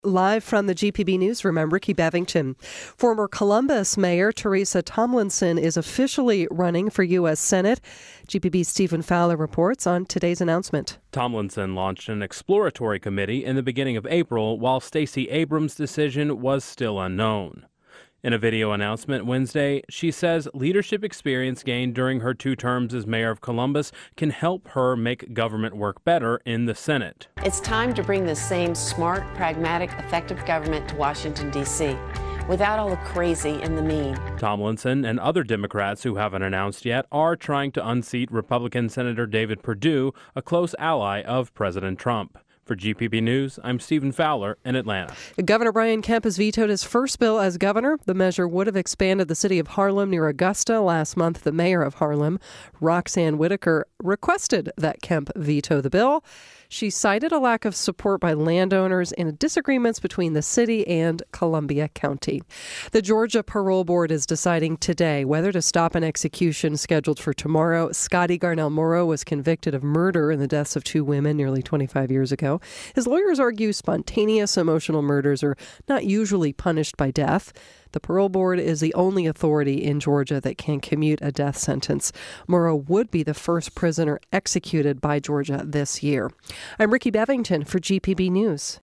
Live from the GPB Newsroom, I'm Ricky Bevington. Former Columbus Mayor Teresa Tomlinson is officially running for U.S. Senate. GPB's Stephen Fowler reports on today's announcement. Tomlinson launched an exploratory committee in the beginning of April, while Stacey Abrams' decision was still unknown. In a video announcement Wednesday, she says leadership experience gained during her 2 terms as mayor of Columbus can help her make government work better in the Senate. It's time to bring the same smart, pragmatic, effective government to Washington, D.C., without all the crazy and the mean. Tomlinson and other Democrats who haven't announced yet are trying to unseat Republican Senator David Perdue, a close ally of President Trump. For GPB News, I'm Stephen Fowler in Atlanta. Governor Brian Kemp has vetoed his first bill as governor. The measure would have expanded the city of Harlem near Augusta. Last month, the mayor of Harlem, Roxanne Whitaker, requested that Kemp veto the bill. She cited a lack of support by landowners and disagreements between the city and Columbia County. The Georgia Parole Board is deciding today whether to stop an execution scheduled for tomorrow. Scotty Garnell Morrow was convicted of murder in the deaths of 2 women nearly 25 years ago. His lawyers argue spontaneous emotional murders are not usually punished by death. The parole board is the only authority in Georgia that can commute a death sentence. Morrow would be the first prisoner executed by Georgia this year. I'm Ricky Bevington for GPB News.